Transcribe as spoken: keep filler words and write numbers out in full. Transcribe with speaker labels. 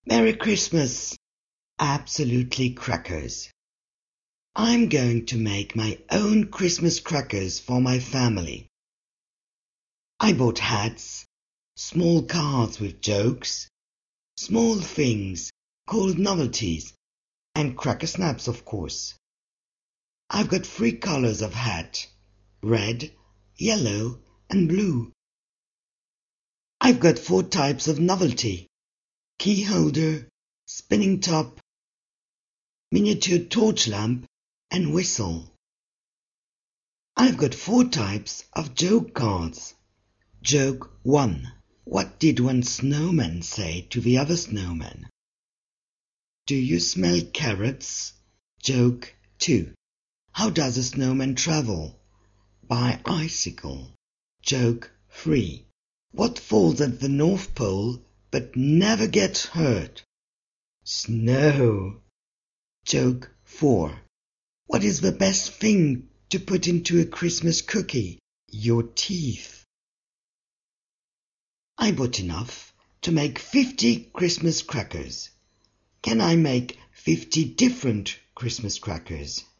Speaker 1: Merry Christmas! Absolutely crackers. I'm going to make my own Christmas crackers for my family. I bought hats, small cards with jokes, small things called novelties, and cracker snaps, of course. I've got three colors of hat, red, yellow, and blue. I've got four types of novelty: key holder, spinning top, miniature torch lamp, and whistle. I've got four types of joke cards. Joke one. What did one snowman say to the other snowman? Do you smell carrots? Joke two. How does a snowman travel? By icicle. Joke three. What falls at the North Pole but never gets hurt? Snow. Joke four. What is the best thing to put into a Christmas cookie? Your teeth. I bought enough to make fifty Christmas crackers. Can I make fifty different Christmas crackers?